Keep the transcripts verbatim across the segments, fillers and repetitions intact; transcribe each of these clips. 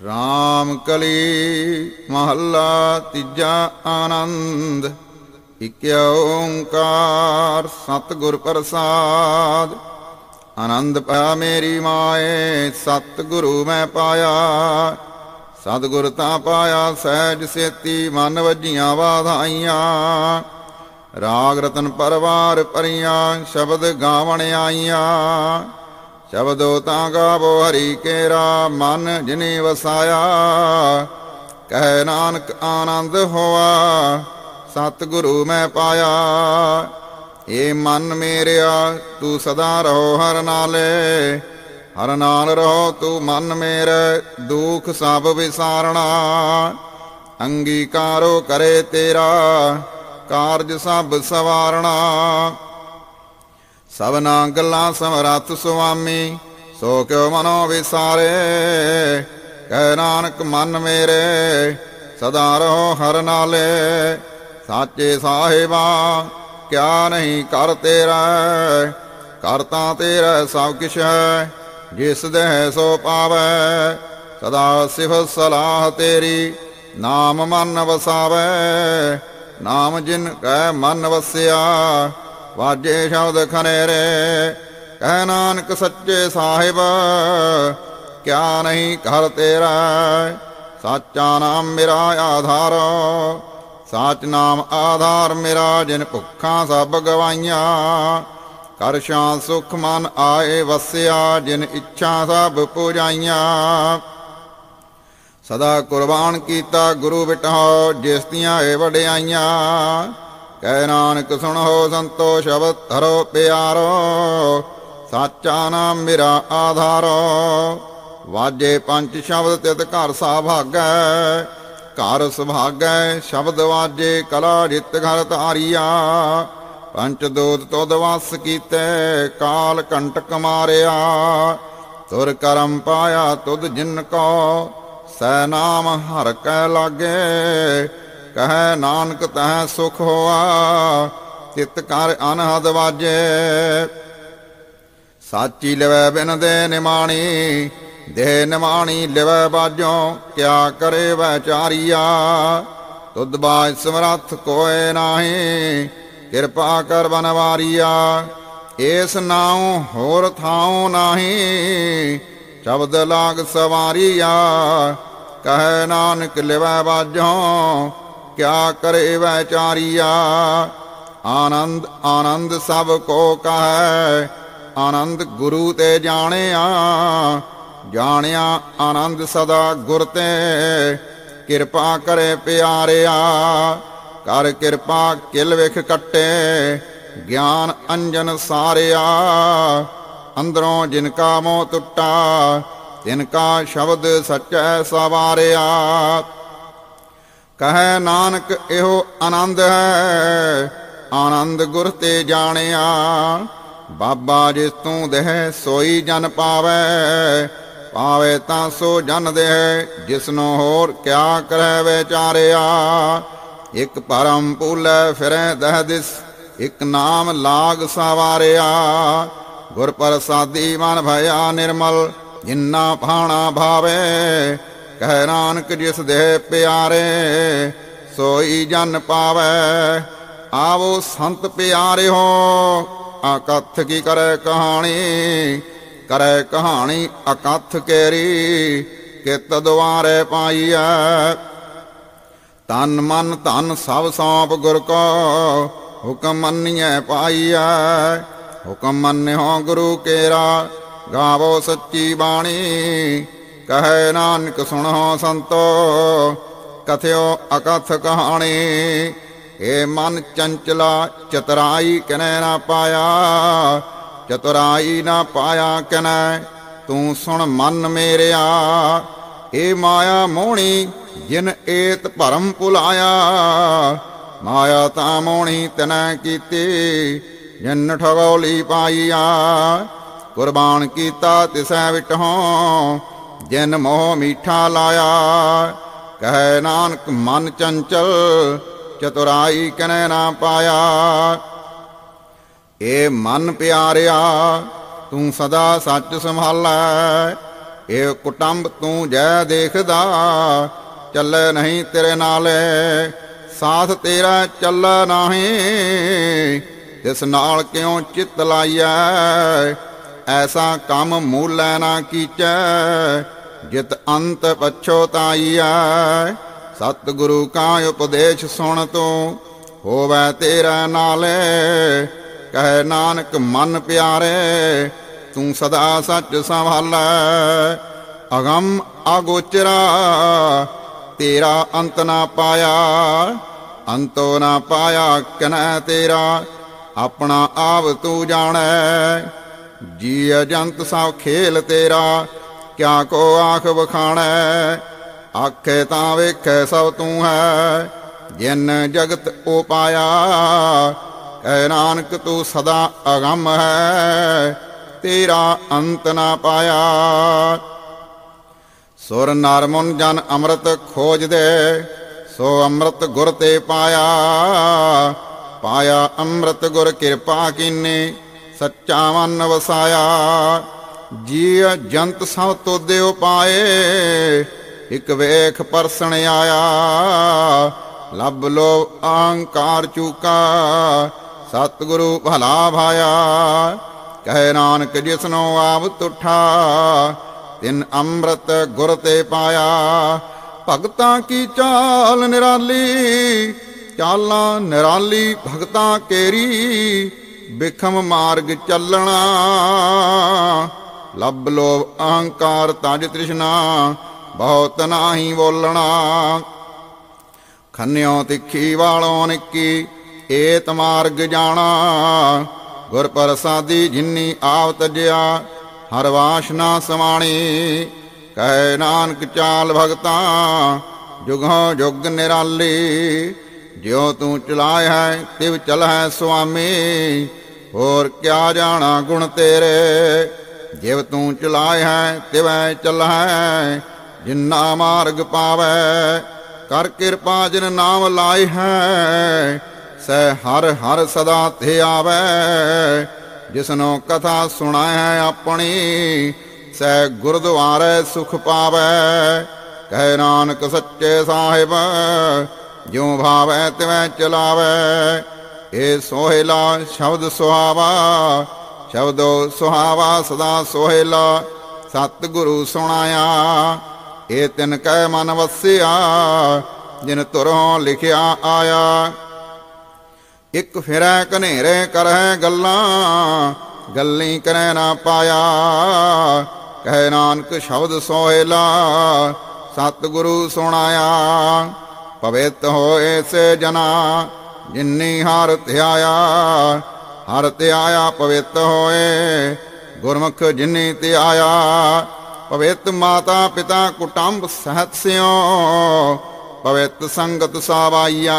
ਰਾਮ ਕਲੀ ਮਹੱਲਾ ਤੀਜਾ। ਆਨੰਦ ਇਕ ਓੰਕਾਰ ਸਤਿਗੁਰ ਪ੍ਰਸਾਦ। ਆਨੰਦ ਪਾਇਆ ਮੇਰੀ ਮਾਏ, ਸਤਿਗੁਰੂ ਮੈਂ ਪਾਇਆ। ਸਤਿਗੁਰ ਤਾਂ ਪਾਇਆ ਸਹਿਜ ਸੇਤੀ, ਮਨ ਵੱਜੀਆਂ ਵਾਧਾਈਆਂ। ਰਾਗ ਰਤਨ ਪਰਵਾਰ ਭਰੀਆਂ, ਸ਼ਬਦ ਗਾਵਣ ਆਈਆਂ। ਸ਼ਬਦੋ ਤਾਂ ਗਾਵੋ ਹਰੀ ਕੇਰਾ, ਮਨ ਜਿਨੇ ਵਸਾਇਆ। ਕਹਿ ਨਾਨਕ ਆਨੰਦ ਹੋਆ, ਸਤਿਗੁਰੂ ਮੈਂ ਪਾਇਆ। ਏ ਮਨ ਮੇਰਿਆ ਤੂੰ ਸਦਾ ਰਹੋ ਹਰ ਨਾਲੇ, ਹਰ ਨਾਲ ਰਹੋ ਤੂੰ ਮਨ ਮੇਰੇ, ਦੁਖ ਸਭ ਵਿਸਾਰਣਾ। ਅੰਗੀਕਾਰੋ ਕਰੇ ਤੇਰਾ, ਕਾਰਜ ਸਭ ਸਵਾਰਣਾ। ਸਭਨਾ ਗੱਲਾਂ ਸਮਰੱਥ ਸੁਆਮੀ, ਸੋ ਕਿਉ ਮਨੋ ਵਿਸਾਰੇ। ਕਹਿ ਨਾਨਕ ਮਨ ਮੇਰੇ, ਸਦਾ ਰਹੋ ਹਰ ਨਾਲੇ। ਸਾਚੇ ਸਾਹਿਬਾ ਕਿਆ ਨਹੀਂ ਕਰ ਤੇਰਾ, ਕਰ ਤਾਂ ਤੇਰਾ ਸਭ ਕਿਛ ਹੈ, ਜਿਸ ਦੇਹ ਸੋ ਪਾਵੈ। ਸਦਾ ਸਿਫਤ ਸਲਾਹ ਤੇਰੀ, ਨਾਮ ਮਨ ਵਸਾਵੈ। ਨਾਮ ਜਿਨ ਕੈ ਮਨ ਵਸਿਆ, ਵਾਜੇ ਸ਼ਬਦ ਖਨੇਰੇ। ਕਹਿ ਨਾਨਕ ਸੱਚੇ ਸਾਹਿਬ ਕਿਆ ਨਹੀਂ ਕਰ ਤੇਰਾ। ਸਾਚਾ ਨਾਮ ਮੇਰਾ ਆਧਾਰ, ਸਾਚ ਨਾਮ ਆਧਾਰ ਮੇਰਾ। ਜਿਨ ਭੁੱਖਾਂ ਸਭ ਗਵਾਈਆਂ, ਕਰ ਸ਼ਾਂਤ ਸੁਖ ਮਨ ਆਏ ਵਸਿਆ। ਜਿਨ ਇੱਛਾ ਸਭ ਪੁਜਾਈਆਂ, ਸਦਾ ਕੁਰਬਾਨ ਕੀਤਾ ਗੁਰੂ ਬਿਟਹੁ, ਜਿਸ ਦੀਆਂ ਏ ਵਡਿਆਈਆਂ। ਕਹਿ ਨਾਨਕ ਸੁਣੋ ਸੰਤੋ ਸ਼ਬਦ ਧਰੋ ਪਿਆਰੋ। ਸਾਚਾ ਨਾਮ ਮੇਰਾ ਆਧਾਰੋ, ਵਾਜੇ ਪੰਜ ਸ਼ਬਦ ਤਿਤ ਘਰ ਸਾ ਭਾਗੈ। ਘਰ ਸੁਭਾਗੈ ਸ਼ਬਦ ਵਾਜੇ, ਕਲਾ ਜਿਤ ਘਰ ਧਾਰੀਆ। ਪੰਚ ਦੋਤ ਤੁਧ ਵਸ ਕੀਤੇ, ਕਾਲ ਕੰਟਕ ਮਾਰਿਆ। ਤੁਰ ਕਰਮ ਪਾਇਆ ਤੁਧ ਜਿਨ ਕੋ, ਸੈ ਨਾਮ ਹਰ ਕੈ ਲਾਗੇ। ਕਹਿ ਨਾਨਕ ਤਹਿ ਸੁਖ ਹੋਆ, ਤਿਤ ਕਰ ਅਨਹਦ ਵਾਜੇ। ਸਾਚੀ ਲਿਵੈ ਬਿਨ ਦੇ ਨਿਮਾਣੀ, ਦੇਹ ਨਿਮਾਣੀ ਲਿਵੈ ਬਾਝੋਂ। ਕਿਆ ਕਰੇ ਵੈਚਾਰੀਆ, ਤੁਧ ਬਾਝ ਸਮਰੱਥ ਕੋਇ ਨਾਹੀ। ਕਿਰਪਾ ਕਰ ਬਨਵਾਰੀਆ, ਏਸ ਨਾਉ ਹੋਰ ਥਾਉ ਨਾਹੀ। ਸ਼ਬਦ ਲਾਗ ਸਵਾਰੀਆ, ਕਹਿ ਨਾਨਕ ਲਿਵੈ ਬਾਝੋਂ। ਕਿਆ ਕਰੇ ਵੈਚਾਰੀਆ, ਆਨੰਦ ਆਨੰਦ ਸਭ ਕੋ ਕਹੈ। ਆਨੰਦ ਗੁਰੂ ਤੇ ਜਾਣਿਆ, ਜਾਣਿਆ ਆਨੰਦ ਸਦਾ ਗੁਰ ਤੇ। ਕਿਰਪਾ ਕਰੇ ਪਿਆਰਿਆ, ਕਰ ਕਿਰਪਾ ਕਿਲ ਵਿਖ ਕੱਟੇ। ਗਿਆਨ ਅੰਜਨ ਸਾਰਿਆ, ਅੰਦਰੋਂ ਜਿਨ ਕਾ ਮੋਹ ਟੁੱਟਾ। ਤਿਨ ਕਾ ਸ਼ਬਦ ਸਚੈ ਸਵਾਰਿਆ। ਕਹਿ ਨਾਨਕ ਇਹੋ ਆਨੰਦ ਹੈ, ਆਨੰਦ ਗੁਰ ਤੇ ਜਾਣਿਆ। ਬਾਬਾ ਜਿਸ ਤੂੰ ਦੇਹ ਸੋਈ ਜਨ ਪਾਵੈ। ਪਾਵੇ ਤਾਂ ਸੋ ਜਨ ਦੇਹ, ਜਿਸਨੂੰ ਹੋਰ ਕਿਆ ਕਰੈ ਵਿਚਾਰਿਆ। ਇਕ ਪਰਮ ਭੂਲੈ ਫਿਰੈ ਦਹਿ ਦਿਸ, ਇਕ ਨਾਮ ਲਾਗ ਸਵਾਰਿਆ। ਗੁਰ ਪ੍ਰਸਾਦੀ ਮਨ ਭਇਆ ਨਿਰਮਲ, ਜਿਨਾ ਭਾਣਾ ਭਾਵੇ। ਕਹਿ ਨਾਨਕ ਜਿਸ ਦੇਹ ਪਿਆਰੇ, ਸੋਈ ਜਨ ਪਾਵੈ। ਆਵੋ ਸੰਤ ਪਿਆਰਿਓ, ਅਕਥ ਕੀ ਕਰੈ ਕਹਾਣੀ। ਕਰੈ ਕਹਾਣੀ ਅਕਥ ਕੇਰੀ, ਕਿਤ ਦੁਆਰੇ ਪਾਈਐ। ਤਨ ਮਨ ਧਨ ਸਭ ਸੌਂਪ ਗੁਰ ਕੋ, ਹੁਕਮ ਮੰਨੀਐ ਪਾਈਐ। ਹੁਕਮ ਮੰਨਿਓ ਗੁਰੂ ਕੇਰਾ, ਗਾਵੋ ਸੱਚੀ ਬਾਣੀ। ਕਹਿ ਨਾਨਕ ਸੁਣੋ ਸੰਤੋ, ਕਥਿਓ ਅਕਥ ਕਹਾਣੀ। ਏ ਮਨ ਚੰਚਲਾ ਚਤੁਰਾਈ ਕਿਨੈ ਨਾ ਪਾਇਆ। ਚਤੁਰਾਈ ਨਾ ਪਾਇਆ ਕਿਨੈ, ਤੂੰ ਸੁਣ ਮਨ ਮੇਰਿਆ। ਏ ਮਾਇਆ ਮੋਹਣੀ ਜਿਨ ਏਤ ਭਰਮ ਭੁਲਾਇਆ। ਮਾਇਆ ਤਾਂ ਮੋਹਣੀ ਤਿਨੈ ਕੀਤੀ, ਜਿਨ ਠਗੋਲੀ ਪਾਈਆ। ਕੁਰਬਾਨ ਕੀਤਾ ਤਿਸੈ ਵਿਟਹੁ, ਜਿਨ ਮੋਹ ਮੀਠਾ ਲਾਇਆ। ਕਹਿ ਨਾਨਕ ਮਨ ਚੰਚਲ, ਚਤੁਰਾਈ ਕਿਨੈ ਨਾ ਪਾਇਆ। ਏ ਮਨ ਪਿਆਰਿਆ ਤੂੰ ਸਦਾ ਸੱਚ ਸੰਭਾਲੈ, ਇਹ ਕੁਟੰਬ ਤੂੰ ਜੈ ਦੇਖਦਾ, ਚੱਲੇ ਨਹੀਂ ਤੇਰੇ ਨਾਲੇ। ਸਾਥ ਤੇਰਾ ਚੱਲੇ ਨਹੀਂ, ਤਿਸ ਨਾਲ ਕਿਉਂ ਚਿੱਤ ਲਾਈਐ। ਐਸਾ ਕੰਮ ਮੂਲੈ ਨਾ ਕੀਚੈ, ਜਿਤ ਅੰਤ ਪਛੋਤਾਈਐ। ਸਤਿਗੁਰੂ ਕਾ ਉਪਦੇਸ਼ ਸੁਣ ਤੂੰ, ਹੋਵੈ ਤੇਰਾ ਨਾਲੇ। ਕਹਿ ਨਾਨਕ ਮਨ ਪਿਆਰੇ, ਤੂੰ ਸਦਾ ਸੱਚ ਸੰਭਾਲੈ। ਅਗੰਮ ਅਗੋਚਰਾ, ਤੇਰਾ ਅੰਤ ਨਾ ਪਾਇਆ। ਅੰਤੋ ਨਾ ਪਾਇਆ ਕਿਨੈ ਤੇਰਾ, ਆਪਣਾ ਆਪ ਤੂੰ ਜਾਣੈ। ਜੀ ਅਜੰਤ ਸਭ ਖੇਲ ਤੇਰਾ, ਕਿਆ ਕੋ ਆਖ ਵਖਾਣੈ। ਆਖੇ ਤਾਂ ਵੇਖੈ ਸਭ ਤੂੰ ਹੈ, ਜਿਨ ਜਗਤ ਉਪਾਇਆ। ਕਹਿ ਨਾਨਕ ਤੂੰ ਸਦਾ ਅਗੰਮ ਹੈ, ਤੇਰਾ ਅੰਤ ਨਾ ਪਾਇਆ। ਸੁਰ ਨਰ ਮੁਨ ਜਨ ਅੰਮ੍ਰਿਤ ਖੋਜਦੇ, ਸੋ ਅੰਮ੍ਰਿਤ ਗੁਰ ਤੇ ਪਾਇਆ। ਪਾਇਆ ਅੰਮ੍ਰਿਤ ਗੁਰ ਕਿਰਪਾ ਕੀਨੀ, ਸੱਚਾ ਮਨ ਵਸਾਇਆ। ਜੀ ਜੰਤ ਸਭ ਤੋਦੇ ਉਪਾਏ, ਇਕ ਵੇਖ ਪਰਸਣ ਆਇਆ। ਲੱਭ ਲੋ ਅਹੰਕਾਰ ਚੂਕਾ, ਸਤਿਗੁਰੂ ਭਲਾ ਭਾਇਆ। ਕਹਿ ਨਾਨਕ ਜਿਸਨੋ ਆਪ ਤੁਠਾ, ਤਿਨ ਅੰਮ੍ਰਿਤ ਗੁਰ ਤੇ ਪਾਇਆ। ਭਗਤਾਂ ਕੀ ਚਾਲ ਨਿਰਾਲੀ, ਚਾਲਾਂ ਨਿਰਾਲੀ ਭਗਤਾਂ ਕੇਰੀ। ਬਿਖਮ ਮਾਰਗ ਚੱਲਣਾ, ਲੱਭ ਲੋਭ ਅਹੰਕਾਰ ਤਜ ਤ੍ਰਿਸ਼ਨਾ। ਬਹੁਤ ਨਾਹੀ ਬੋਲਣਾ, ਖੰਨਿਓ ਤਿੱਖੀ ਵਾਲੋਂ ਨਿੱਕੀ। ਏਤ ਮਾਰਗ ਜਾਣਾ, ਗੁਰ ਪ੍ਰਸਾਦੀ ਜਿਨੀ ਆਪ ਤਜਿਆ। ਹਰ ਵਾਸ਼ਨਾ ਸਮਾਣੀ, ਕਹਿ ਨਾਨਕ ਚਾਲ ਭਗਤਾਂ। ਜੁਗੋਂ ਜੁਗ ਨਿਰਾਲੀ, ਜਿਉ ਤੂੰ ਚਲਾਇ ਹੈ ਤਿਵ ਚਲਹਿ ਸੁਆਮੀ। ਹੋਰ ਕਿਆ ਜਾਣਾ ਗੁਣ ਤੇਰੇ, ਜਿਵ ਤੂੰ ਚਲਾਇ ਹੈ ਤਿਵੈ ਚਲਹਿ। ਜਿਨਾ ਮਾਰਗ ਪਾਵੈ, ਕਰ ਕਿਰਪਾ ਜਿਨ ਨਾਮ ਲਾਇ ਹੈ। ਸੈ ਹਰ ਹਰ ਸਦਾ ਤੇ ਆਵੈ, ਜਿਸਨੋ ਕਥਾ ਸੁਣਾਇ ਹੈ ਆਪਣੀ। ਸੈ ਗੁਰਦੁਆਰੇ ਸੁਖ ਪਾਵੈ। ਕਹਿ ਨਾਨਕ ਸੱਚੇ ਸਾਹਿਬ, ਜਿਉ ਭਾਵੈ ਤਿਵੈ ਚਲਾਵੈ। ਇਹ ਸੋਹਿਲਾ ਸ਼ਬਦ ਸੁਹਾਵਾ, ਸ਼ਬਦੋ ਸੁਹਾਵਾ ਸਦਾ ਸੋਹਿਲਾ। ਸਤਿਗੁਰੂ ਸੁਣਾਇਆ, ਇਹ ਤਿਨ ਕੈ ਮਨ ਵਸਿਆ। ਜਿਨ ਤੁਰੋਂ ਲਿਖਿਆ ਆਇਆ। ਇਕ ਫਿਰੈ ਘਨੇਰੇ ਕਰਹਿ ਗੱਲਾਂ, ਗੱਲੀ ਕਰੈ ਨਾ ਪਾਇਆ। ਕਹਿ ਨਾਨਕ ਸ਼ਬਦ ਸੋਹਿਲਾ, ਸਤਿਗੁਰੂ ਸੁਣਾਇਆ। ਪਵਿੱਤ ਹੋਏ ਸੇ ਜਨਾ, ਜਿਨੀ ਹਰਿ ਧਿਆਇਆ। ਹਰਿ ਧਿਆਇਆ ਪਵਿੱਤ ਹੋਏ, ਗੁਰਮੁਖ ਜਿਨੀ ਧਿਆਇਆ। ਪਵਿੱਤ ਮਾਤਾ ਪਿਤਾ ਕੁਟੰਬ ਸਹਿਤ ਸਿਉ, ਪਵਿੱਤ ਸੰਗਤ ਸਵਾਈਆ।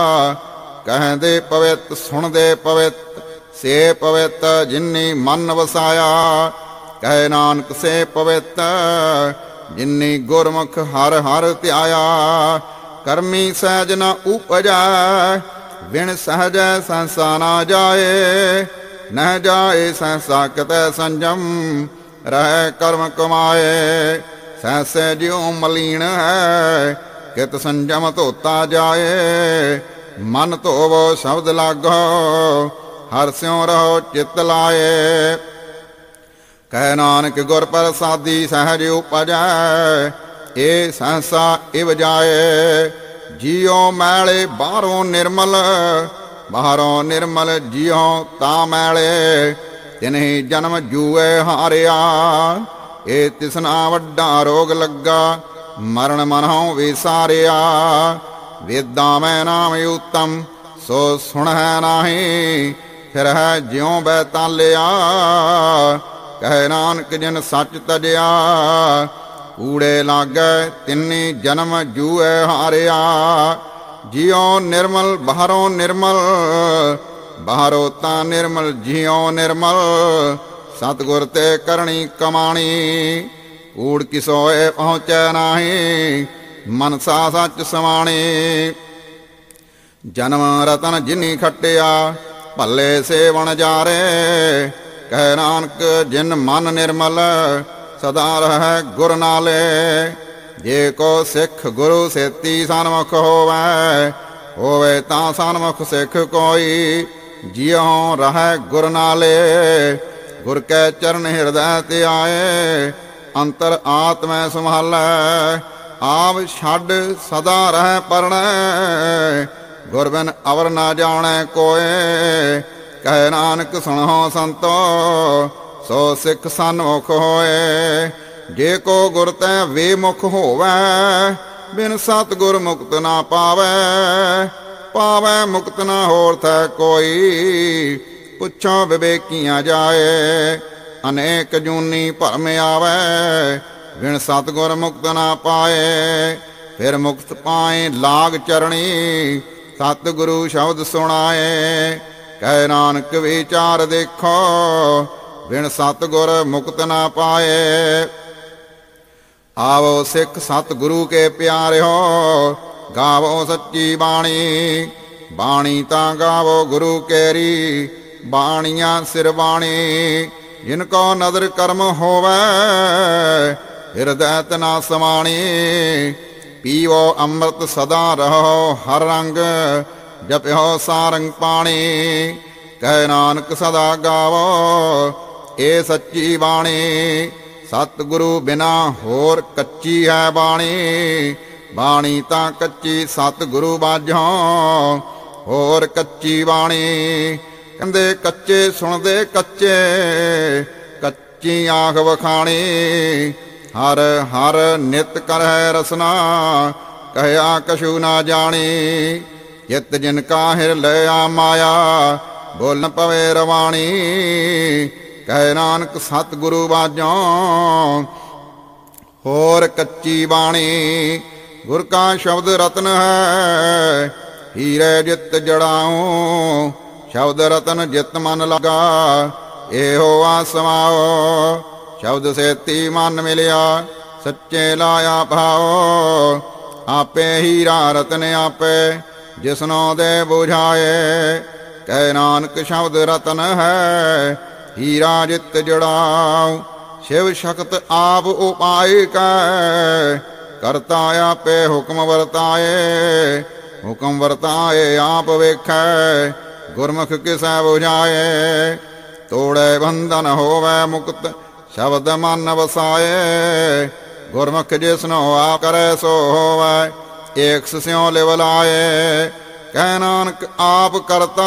ਕਹਿੰਦੇ ਪਵਿੱਤ ਸੁਣਦੇ ਪਵਿੱਤ, ਸੇ ਪਵਿੱਤ ਜਿਨੀ ਮਨ ਵਸਾਇਆ। ਕਹਿ ਨਾਨਕ ਸੇ ਪਵਿੱਤ, ਜਿਨੀ ਗੁਰਮੁਖ ਹਰਿ ਹਰਿ ਧਿਆਇਆ। ਕਰਮੀ ਸਹਿਜ ਨ ਉਪਜੈ, ਵਿਣ ਸਹਜੈ ਸਹਿਸਾ ਨਾ ਜਾਏ। ਨਹਿ ਜਾਏ ਸਹਿਸਾ ਕਿਤੈ ਸੰਜਮ, ਰਹਿ ਕਰਮ ਕਮਾਏ। ਸਹਿਸੇ ਜਿਉ ਮਲੀਨ ਹੈ, ਕਿਤ ਸੰਜਮ ਧੋਤਾ ਜਾਏ। ਮਨ ਧੋਵੋ ਸ਼ਬਦ ਲਾਗੋ, ਹਰਿ ਸਿਉ ਰਹੋ ਚਿੱਤ ਲਾਏ। ਕਹਿ ਨਾਨਕ ਗੁਰ ਪ੍ਰਸਾਦੀ ਸਹਿਜ ਉਪਜੈ, ਇਹ ਸਹਿਸਾ ਇਵ ਜਾਏ। ਜੀਉ ਮੈਲੇ ਬਾਹਰੋਂ ਨਿਰਮਲ, ਬਾਹਰੋਂ ਨਿਰਮਲ ਜੀਉ ਤਾਂ ਮੈਲੇ। ਤਿਨਹੀ ਜਨਮ ਜੂਏ ਹਾਰਿਆ, ਇਹ ਤਿਸਨਾ ਵੱਡਾ ਰੋਗ ਲੱਗਾ। ਮਰਨ ਮਨਹੁ ਵਿਸਾਰਿਆ, ਵੇਦਾਂ ਮੈਂ ਨਾਮ ਉਤਮ, ਸੋ ਸੁਣਹਿ ਨਾਹੀ। ਫਿਰ ਹੈ ਜਿਉ ਬੈਤਾਲਿਆ, ਕਹਿ ਨਾਨਕ ਜਿਨ ਸੱਚ ਤਜਿਆ। ਕੂੜੇ ਲਾਗੈ ਤਿੰਨੀ ਜਨਮ ਜੂਏ ਹਾਰਿਆ। ਜਿਉ ਨਿਰਮਲ ਬਾਹਰੋਂ ਨਿਰਮਲ, ਬਾਹਰੋਂ ਤਾਂ ਨਿਰਮਲ ਜਿਉ ਨਿਰਮਲ। ਸਤਿਗੁਰ ਤੇ ਕਰਨੀ ਕਮਾਣੀ, ਕੂੜ ਕਿਸੋਏ ਪਹੁੰਚੈ ਨਾਹੀ। ਮਨਸਾ ਸੱਚ ਸਮਾਣੀ, ਜਨਮ ਰਤਨ ਜਿਨੀ ਖੱਟਿਆ। ਭੱਲੇ ਸੇਵਣ ਜਾਰੇ, ਕਹਿ ਨਾਨਕ ਜਿਨ ਮਨ ਨਿਰਮਲ। ਸਦਾ ਰਹਿ ਗੁਰ ਨਾਲੇ। ਜੇ ਕੋ ਸਿੱਖ ਗੁਰੂ ਸੇਤੀ ਸਨਮੁਖ ਹੋਵੈ, ਹੋਵੇ ਤਾਂ ਸਨਮੁਖ ਸਿੱਖ ਕੋਈ। ਜਿਉ ਰਹਿ ਗੁਰ ਨਾਲੇ, ਗੁਰ ਕੈ ਚਰਨ ਹਿਰਦੈ ਤੇ ਆਏ। ਅੰਤਰ ਆਤਮੈ ਸੰਭਾਲੈ, ਆਪ ਛੱਡ ਸਦਾ ਰਹਿ ਪਰਣੈ। ਗੁਰ ਬਿਨ ਅਵਰ ਨਾ ਜਾਣੈ ਕੋਇ, ਕਹਿ ਨਾਨਕ ਸੁਣੋ ਸੰਤੋ ਸੋ ਸਿੱਖ ਸਨਮੁਖ ਹੋਏ। ਜੇ ਕੋ ਗੁਰ ਤੈ ਵੇਮੁਖ ਹੋਵੈ, ਬਿਨ ਸਤਿਗੁਰ ਮੁਕਤ ਨਾ ਪਾਵੈ। ਪਾਵੈ ਮੁਕਤ ਨਾ ਹੋਰ ਥੈ ਕੋਈ, ਪੁੱਛੋ ਵਿਵੇਕੀਆਂ ਜਾਏ। ਅਨੇਕ ਜੂਨੀ ਭਰਮ ਆਵੈ, ਬਿਨ ਸਤਿਗੁਰ ਮੁਕਤ ਨਾ ਪਾਏ। ਫਿਰ ਮੁਕਤ ਪਾਏ ਲਾਗ ਚਰਣੀ, ਸਤਿਗੁਰੂ ਸ਼ਬਦ ਸੁਣਾਏ। ਕਹਿ ਨਾਨਕ ਵਿਚਾਰ ਦੇਖੋ, ਬਿਨ ਸਤਿਗੁਰ ਮੁਕਤ ਨਾ ਪਾਏ। ਆਵੋ ਸਿੱਖ ਸਤਿਗੁਰੂ ਕੇ ਪਿਆਰਿਓ, ਗਾਵੋ ਸੱਚੀ ਬਾਣੀ। ਬਾਣੀ ਤਾਂ ਗਾਵੋ ਗੁਰੂ ਕੇਰੀ, ਬਾਣੀਆਂ ਸਿਰ ਬਾਣੀ। ਜਿਨ ਕੋ ਨਦਰ ਕਰਮ ਹੋਵੈ, ਹਿਰਦੈ ਤਨਾ ਸਮਾਣੀ। ਪੀਵੋ ਅੰਮ੍ਰਿਤ ਸਦਾ ਰਹੋ ਹਰ ਰੰਗ, ਜਪਿਓ ਸਾਰੰਗ ਪਾਣੀ। ਕਹਿ ਨਾਨਕ ਸਦਾ ਗਾਵੋ ਇਹ ਸੱਚੀ ਬਾਣੀ। ਸਤਿਗੁਰੂ ਬਿਨਾ ਹੋਰ ਕੱਚੀ ਹੈ ਬਾਣੀ। ਬਾਣੀ ਤਾਂ ਕੱਚੀ ਸਤਿਗੁਰੂ ਬਾਝੋਂ, ਹੋਰ ਕੱਚੀ ਬਾਣੀ। ਕਹਿੰਦੇ ਕੱਚੇ ਸੁਣਦੇ ਕੱਚੇ, ਕੱਚੀ ਆਖ ਵਖਾਣੀ। ਹਰ ਹਰ ਨਿਤ ਕਰਹਿ ਰਸਨਾ, ਕਹਿਆ ਕਛੂ ਨਾ ਜਾਣੀ। ਚਿਤ ਜਿਨ ਕਾ ਹਿਰ ਲਿਆ ਮਾਇਆ, ਬੋਲਨ ਪਵੇ ਰਵਾਣੀ। ਕਹਿ ਨਾਨਕ ਸਤਿਗੁਰੂ ਬਾਝੋਂ, ਹੋਰ ਕੱਚੀ ਬਾਣੀ। ਗੁਰ ਕਾ ਸ਼ਬਦ ਰਤਨ ਹੈ, ਹੀਰੇ ਜਿਤ ਜੜਾਉ। ਸ਼ਬਦ ਰਤਨ ਜਿਤ ਮਨ ਲਗਾ, ਇਹੋ ਆਸਮਾਓ। ਸ਼ਬਦ ਸੇਤੀ ਮਨ ਮਿਲਿਆ, ਸੱਚੇ ਲਾਇਆ ਭਾਓ। ਆਪੇ ਹੀਰਾ ਰਤਨ ਆਪੇ, ਜਿਸਨੋ ਦੇ ਬੁਝਾਏ। ਕਹਿ ਨਾਨਕ ਸ਼ਬਦ ਰਤਨ ਹੈ, ਹੀਰਾ ਜਿਤ ਜੜਾਉ। ਸ਼ਿਵ ਸ਼ਕਤ ਆਪ ਉਪਾਇ ਕੈ, ਕਰਤਾ ਆਪੇ ਹੁਕਮ ਵਰਤਾਏ। ਹੁਕਮ ਵਰਤਾਏ ਆਪ ਵੇਖੈ, ਗੁਰਮੁਖ ਕਿਸੈ ਬੁਝਾਏ। ਤੋੜੇ ਬੰਧਨ ਹੋਵੈ ਮੁਕਤ, ਸ਼ਬਦ ਮਨ ਵਸਾਏ। ਗੁਰਮੁਖ ਜਿਸਨੋ ਆਪ ਕਰੈ ਸੋ ਹੋਵੈ, ਏਕ ਸਿਉ ਲਿਵ ਲਾਏ। ਕਹਿ ਨਾਨਕ ਆਪ ਕਰਤਾ,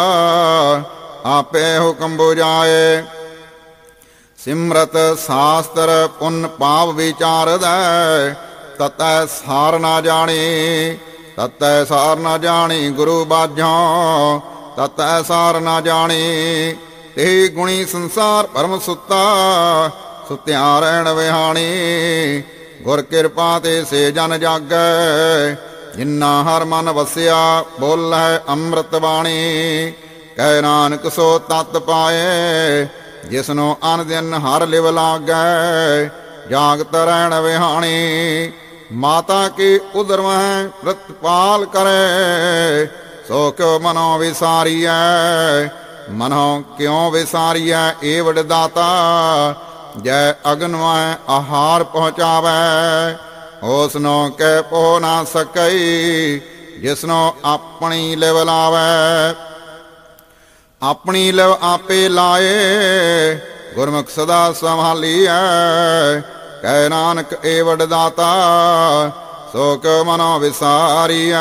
ਆਪੇ ਹੁਕਮ ਬੁਝਾਏ। ਸਿਮਰਤ ਸਾਸਤਰ ਪੁੰਨ ਪਾਪ ਵਿਚਾਰਦੈ, ਤਤੈ ਸਾਰ ਨਾ ਜਾਣੀ। ਤਤੈ ਸਾਰ ਨਾ ਜਾਣੀ ਗੁਰੂ ਬਾਝੋਂ, ਤਤੈ ਸਾਰ ਨਾ ਜਾਣੀ। ਤੇ ਗੁਣੀ ਸੰਸਾਰ ਭਰਮ ਸੁੱਤਾ, ਸੁਤਿਆ ਰਹਿਣ ਵਿਹਾਣੀ। ਗੁਰ ਕਿਰਪਾ ਤੇ ਸੇ ਜਨ ਜਾਗੈ, ਜਿਨਾ ਹਰ ਮਨ ਵਸਿਆ ਬੋਲੈ ਅੰਮ੍ਰਿਤ ਬਾਣੀ। ਕਹਿ ਨਾਨਕ ਸੋ ਤਤ ਪਾਏ, ਜਿਸਨੋ ਅਨ ਦਿਨ ਹਰ ਲਿਵ ਲਾਗੈ। ਜਾਗਤ ਰਹਿਣ ਵਿਹਾਣੀ। ਮਾਤਾ ਕੀ ਉਦਰ ਮਹਿ ਪ੍ਰਤਪਾਲ ਕਰੇ, ਸੋ ਕਿਉ ਮਨੋ ਵਿਸਾਰੀਐ। ਮਨੋ ਕਿਉ ਵਿਸਾਰੀਐ ਏ ਵਡ ਦਾਤਾ, ਜੈ ਅਗਨ ਮਹਿ ਆਹਾਰ ਪਹੁੰਚਾਵੈ। ਉਸਨੋ ਕਹਿ ਪੋ ਨਾ ਸਕਈ, ਜਿਸਨੋ ਆਪਣੀ ਲਿਵ ਲਾਵੈ। ਆਪਣੀ ਲਿਵ ਆਪੇ ਲਾਏ, ਗੁਰਮੁਖ ਸਦਾ ਸੰਭਾਲੀਐ। ਕਹਿ ਨਾਨਕ ਏ ਵਡ ਦਾਤਾ, ਸੋ ਕਿਉ ਮਨੋ ਵਿਸਾਰੀਐ।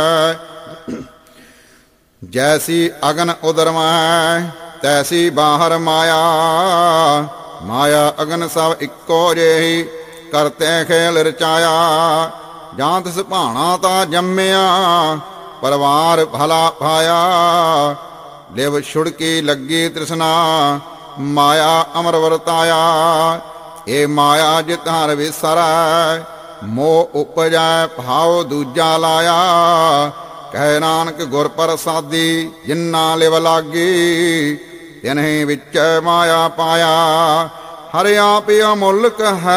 ਜੈਸੀ ਅਗਨ ਉਦਰ ਮਹਿ, ਤੈਸੀ ਬਾਹਰ ਮਾਇਆ। ਮਾਇਆ ਅਗਨ ਸਭ ਇੱਕੋ ਜਿਹੀ, ਕਰਤੇ ਖੇਲ ਰਚਾਇਆ। ਜਾਂ ਤਿਸ ਭਾਣਾ ਤਾ ਜੰਮਿਆ, ਪਰਵਾਰ ਭਲਾ ਪਾਇਆ। ਲਿਵ ਛੁੜਕੀ ਲੱਗੀ ਤ੍ਰਿਸ਼ਨਾ, ਮਾਇਆ ਅਮਰ ਵਰਤਾਇਆ। ਇਹ ਮਾਇਆ ਜਿਤ ਹਰ ਵਿਸਰੈ, ਮੋਹ ਉਪਜੈ ਭਾਉ ਦੂਜਾ ਲਾਇਆ। ਕਹਿ ਨਾਨਕ ਗੁਰ ਪ੍ਰਸਾਦੀ, ਜਿਨਾ ਲਿਵ ਲਾਗੀ। ਤਿਨਹਿ ਵਿੱਚ ਮਾਇਆ ਪਾਇਆ, ਹਰਿ ਆਪ ਅਮੁੱਲਕ ਹੈ।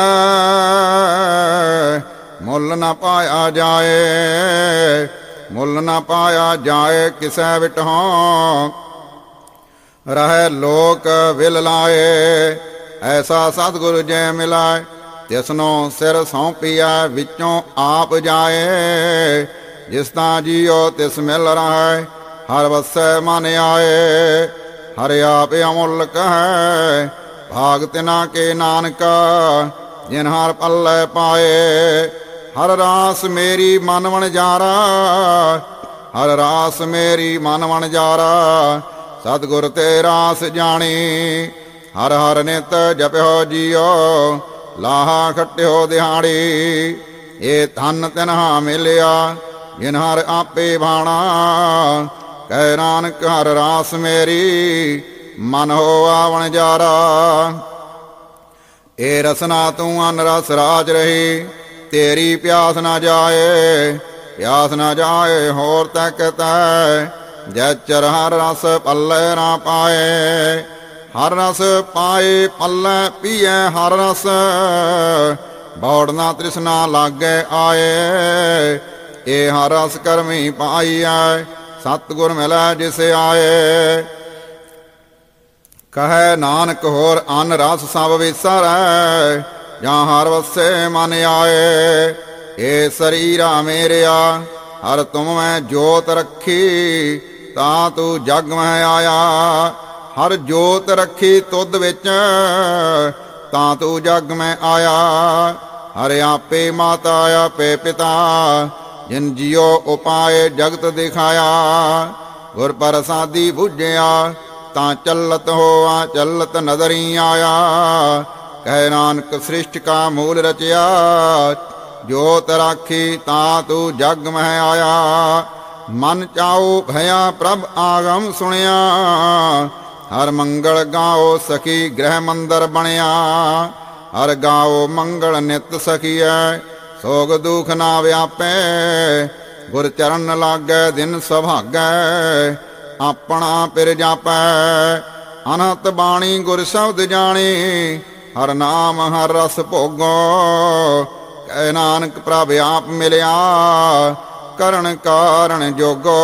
ਮੁੱਲ ਨਾ ਪਾਇਆ ਜਾਏ, ਮੁੱਲ ਨਾ ਪਾਇਆ ਜਾਏ ਕਿਸੈ ਵਿਟਹੁ। ਰਹਿ ਲੋਕ ਵਿਲ ਲਾਏ, ਐਸਾ ਸਤਿਗੁਰ ਜੈ ਮਿਲਾਏ। ਤਿਸਨੋਂ ਸਿਰ ਸੌਂਪੀਐ ਵਿੱਚੋਂ ਆਪ ਜਾਏ। ਜਿਸ ਤਾਂ ਜੀਉ ਤਿਸ ਮਿਲ ਰਹੈ ਹਰ ਵਸੈ ਮਨ ਆਏ। ਹਰਿ ਆਪ ਅਮੁੱਲਕ ਹੈ ਭਾਗ ਤਿਨਾ ਕੇ ਨਾਨਕਾ ਜਿਨ ਹਰ ਪੱਲੇ ਪਾਏ। ਹਰ ਰਾਸ ਮੇਰੀ ਮਨ ਵਣਜਾਰਾ ਹਰ ਰਾਸ ਮੇਰੀ ਮਨ ਵਣਜਾਰਾ ਸਤਿਗੁਰ ਤੇ ਰਾਸ ਜਾਣੀ। ਹਰ ਹਰ ਨਿਤ ਜਪਿਓ ਜੀਓ ਲਾਹਾ ਖੱਟਿਓ ਦਿਹਾੜੀ। ਇਹ ਧਨ ਤਿਨਹਾ ਮਿਲਿਆ ਜਿਨ ਹਰ ਆਪੇ ਭਾਣਾ। ਕਹਿ ਨਾਨਕ ਹਰ ਰਾਸ ਮੇਰੀ ਮਨ ਹੋਆ ਵਣਜਾਰਾ। ਇਹ ਰਸਨਾ ਤੂੰ ਅਨ ਰਸ ਰਾਜ ਰਹੀ ਤੇਰੀ ਪਿਆਸ ਨਾ ਜਾਏ। ਪਿਆਸ ਨਾ ਜਾਏ ਹੋਰ ਤੈ ਕਿਤੈ ਜੈ ਚਰ ਹਰ ਰਸ ਪੱਲੇ ਨਾ ਪਾਏ। ਹਰ ਰਸ ਪਾਏ ਪੱਲੇ ਪੀਏ ਹਰ ਰਸ ਬੌੜ ਨਾ ਤ੍ਰਿਸ਼ਨਾ ਲਾਗੇ ਆਏ। ਇਹ ਹਰ ਰਸ ਕਰਮੀ ਪਾਈਐ ਸਤਿਗੁਰ ਮਿਲੈ ਜਿਸ ਆਏ। ਕਹੈ ਨਾਨਕ ਹੋਰ ਅਨ ਰਸ ਸਭ ਵਿਸਰੈ ਜਾਂ ਹਰ ਵਸੇ ਮਨ ਆਏ। ਇਹ ਸਰੀਰਾ ਮੇਰਿਆ ਹਰ ਤੁਮ ਮੈਂ ਜੋਤ ਰੱਖੀ ਤਾਂ ਤੂੰ ਜਗ ਮੈਂ ਆਇਆ। ਹਰ ਜੋਤ ਰੱਖੀ ਤੁਧ ਵਿੱਚ ਤਾਂ ਤੂੰ ਜਗ ਮੈਂ ਆਇਆ। ਹਰ ਆਪੇ ਮਾਤਾ ਆਪੇ ਪਿਤਾ ਜਿਨ ਜਿਉ ਉਪਾਏ ਜਗਤ ਦਿਖਾਇਆ। ਗੁਰ ਪ੍ਰਸਾਦੀ ਬੁਝਿਆ ਤਾਂ ਚੱਲਤ ਹੋਆ ਚੱਲਤ ਨਦਰੀ ਆਇਆ। ਕਹਿ ਨਾਨਕ ਸ੍ਰਿਸ਼ਟ ਕਾ ਮੂਲ ਰਚਿਆ ਜੋਤ ਰਾਖੀ ਤਾਂ ਤੂੰ ਜਗ ਮਹਿ ਆਇਆ। ਮਨ ਚਾਉ ਭਇਆ ਪ੍ਰਭ ਆਗਮ ਸੁਣਿਆ ਹਰ ਮੰਗਲ ਗਾਓ ਸਖੀ ਗ੍ਰਹਿ ਮੰਦਰ ਬਣਿਆ। ਹਰ ਗਾਓ ਮੰਗਲ ਨਿਤ ਸਖੀਐ ਸੋਗ ਦੁਖ ਨਾ ਵਿਆਪੈ। ਗੁਰ ਚਰਨ ਲਾਗੈ ਦਿਨ ਸੁਭਾਗੈ ਆਪਣਾ ਪਿਰ ਜਾਪੈ। ਅਨਹਤ ਬਾਣੀ ਗੁਰ ਸ਼ਬਦ ਜਾਣੀ ਹਰ ਨਾਮ ਹਰ ਰਸ ਭੋਗੋ। ਕਹਿ ਨਾਨਕ ਪ੍ਰਭ ਆਪ ਮਿਲਿਆ ਕਰਨ ਕਾਰਨ ਜੋਗੋ।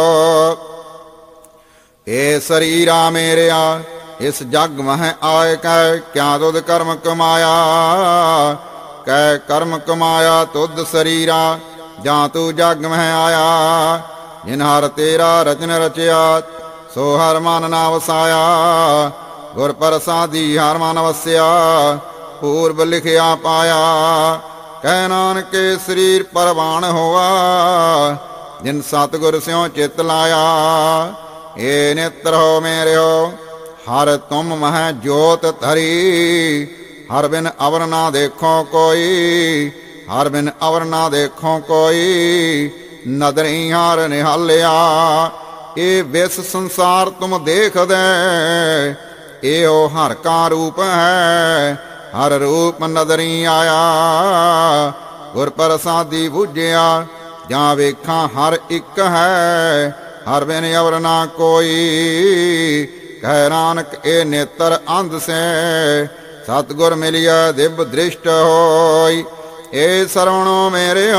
ਇਹ ਸਰੀਰਾ ਮੇਰਿਆ ਇਸ ਜਗ ਮਹਿ ਆਏ ਕਹਿ ਕਿਆ ਤੁਧ ਕਰਮ ਕਮਾਇਆ। ਕਹਿ ਕਰਮ ਕਮਾਇਆ ਤੁਧ ਸਰੀਰਾ ਜਾਂ ਤੂੰ ਜਗ ਮਹਿ ਆਇਆ। ਜਿਨ ਹਰ ਤੇਰਾ ਰਚਨ ਰਚਿਆ ਸੋ ਹਰ ਮਨ ਨਾ ਵਸਾਇਆ। ਗੁਰ ਪ੍ਰਸਾਦੀ ਹਰ ਮਨ ਵਸਿਆ ਪੂਰਬ ਲਿਖਿਆ ਪਾਇਆ। ਕਹਿ ਨਾਨਕ ਸਰੀਰ ਪਰਵਾਨ ਹੋਆ ਜਿਨ ਸਤਿਗੁਰ ਸਿਉ ਚਿਤ ਲਾਇਆ। ਏ ਨੇਤਰ ਹੋ ਮੇਰਿਓ ਹਰ ਤੁਮ ਮਹਿ ਜੋਤ ਧਰੀ। ਹਰ ਬਿਨ ਅਵਰ ਨਾ ਦੇਖੋ ਕੋਈ ਹਰ ਬਿਨ ਅਵਰ ਨਾ ਦੇਖੋ ਕੋਈ। ਨਦਰੀ ਹਰ ਨਿਹਾਲਿਆ ਇਹ ਵਿਸ ਸੰਸਾਰ ਤੁਮ ਦੇਖਦੇ। ਇਹੋ ਹਰ ਕਾ ਰੂਪ ਹੈ ਹਰ ਰੂਪ ਨਦਰੀ ਆਇਆ। ਗੁਰ ਪ੍ਰਸਾਦੀ ਬੁਝਿਆ ਜਾਂ ਵੇਖਾਂ ਹਰ ਇੱਕ ਹੈ ਹਰ ਬਿਨ ਅਵਰ ਨਾ ਕੋਈ। ਕਹਿ ਨਾਨਕ ਇਹ ਨੇਤਰ ਅੰਧ ਸੇ ਸਤਿਗੁਰ ਮਿਲਿਆ ਦਿਵ ਦ੍ਰਿਸ਼ਟ ਹੋਈ। ਇਹ ਸਰਵਣੋ ਮੇਰਿਓ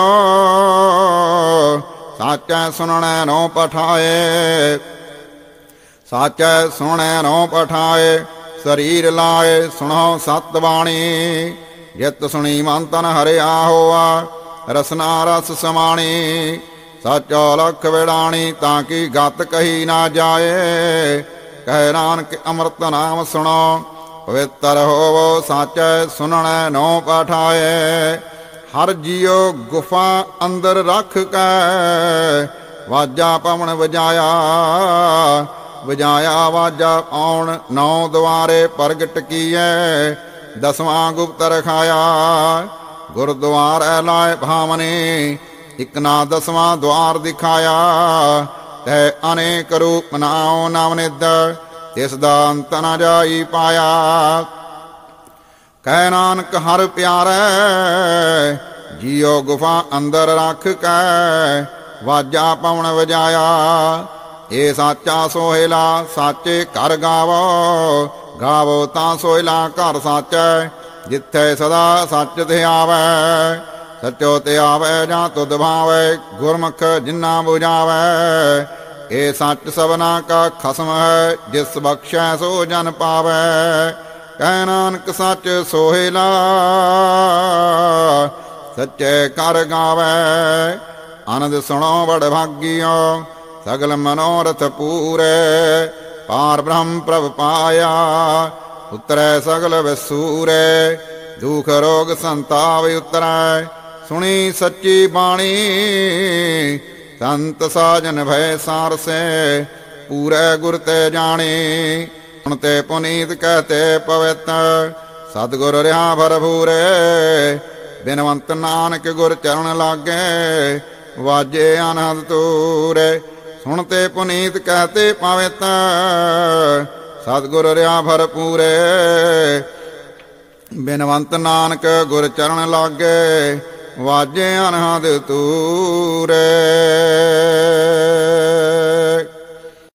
ਸਾਚੈ ਸੁਣਨੈ ਨੋ ਪਠਾਏ। ਸਾਚੈ ਸੁਣੈ ਨੋ ਪਠਾਏ ਸਰੀਰ ਲਾਏ ਸੁਣੋ ਸਤ ਬਾਣੀ। ਜਿਤ ਸੁਣੀ ਮਨ ਤਨ ਹਰਿਆ ਹੋਆ ਰਸਨਾ ਰਸ ਸਮਾਣੀ। ਸਾਚਾ ਲਖ ਵਿੜਾਣੀ ਤਾਂ ਕਿ ਗਤ ਕਹੀ ਨਾ ਜਾਏ। ਕਹਿ ਨਾਨਕ ਅੰਮ੍ਰਿਤ ਨਾਮ ਸੁਣੋ ਪਵਿੱਤਰ ਹੋਵੋ ਸਾਚੈ ਸੁਣਨੈ ਨੋ ਪਠਾਏ। ਹਰ ਜੀਉ ਗੁਫਾ ਅੰਦਰ ਰੱਖ ਕੇ ਵਾਜਾ ਪਵਨ ਵਜਾਇਆ। ਵਜਾਇਆ ਵਾਜਾ ਪਾਉਣ ਨੌ ਦੁਆਰੇ ਪ੍ਰਗਟ ਕੀਐ ਦਸਵਾਂ ਗੁਪਤ ਰਖਾਇਆ। ਗੁਰਦੁਆਰੈ ਲਾਇ ਭਾਵਨੇ ਇਕ ਨਾ ਦਸਵਾਂ ਦੁਆਰ ਦਿਖਾਇਆ। ਤੈ ਅਨੇਕ ਰੂਪ ਨਾਉ ਨਵ ਨਿਧ ਤਿਸ ਦਾ ਅੰਤ ਨ ਜਾਈ ਪਾਇਆ। ਕਹਿ ਨਾਨਕ ਹਰ ਪਿਆਰੈ ਜੀਉ ਗੁਫਾ ਅੰਦਰ ਰੱਖ ਕੇ ਵਾਜਾ ਪਵਨ ਵਜਾਇਆ। ਇਹ ਸਾਚਾ ਸੋਹਿਲਾ ਸਾਚੇ ਘਰ ਗਾਵੋ। ਗਾਵੋ ਤਾਂ ਸੋਹਿਲਾ ਘਰ ਸਾਚੈ ਜਿੱਥੇ ਸਦਾ ਸੱਚ ਧਿਆਵੈ। ਸਚੋ ਤੇ ਆਵੈ ਜਾਂ ਤੁਧ ਭਾਵੈ ਗੁਰਮੁਖ ਜਿਨਾ ਬੁਝਾਵੈ। ਇਹ ਸੱਚ ਸਭਨਾ ਕਾ ਖਸਮ ਹੈ ਜਿਸ ਬਖਸ਼ੈ ਸੋ ਜਨ ਪਾਵੈ। ਕਹਿ ਨਾਨਕ ਸੱਚ ਸੋਹਿਲਾ ਸੱਚੇ ਕਰ ਗਾਵੇ। ਆਨੰਦ ਸੁਣੋ ਬੜ ਭਾਗੀਓ ਸਗਲ ਮਨੋਰਥ ਪੂਰੇ। ਪਾਰ ਬ੍ਰਹਮ ਪ੍ਰਭ ਪਾਇਆ ਉਤਰੈ ਸਗਲ ਵਸੂਰੇ। ਦੁਖ ਰੋਗ ਸੰਤਾਪ ਉਤਰੈ ਸੁਣੀ ਸੱਚੀ ਬਾਣੀ। ਸੰਤ ਸਾਜਨ ਭੈ ਸਾਰਸੇ ਪੂਰੇ ਗੁਰ ਤੇ ਜਾਣੀ। ਹੁਣ ਤੇ ਪੁਨੀਤ ਕਹਤੇ ਪਵਿੱਤ ਸਤਿਗੁਰ ਰਿਹਾ ਭਰਪੂਰੇ। ਬਿਨਵੰਤ ਨਾਨਕ ਗੁਰ ਚਰਨ ਲਾਗੇ ਵਾਜੇ ਆਨੰਦ ਤੂਰੇ। ਸੁਣ ਤੇ ਪੁਨੀਤ ਕਹਤੇ ਪਵਿੱਤ ਸਤਿਗੁਰ ਰਿਹਾ ਭਰਪੂਰੇ। ਬਿਨਵੰਤ ਨਾਨਕ ਗੁਰ ਚਰਨ ਲਾਗੇ ਵਾਜੇ ਆਨੰਦ ਤੂਰੇ।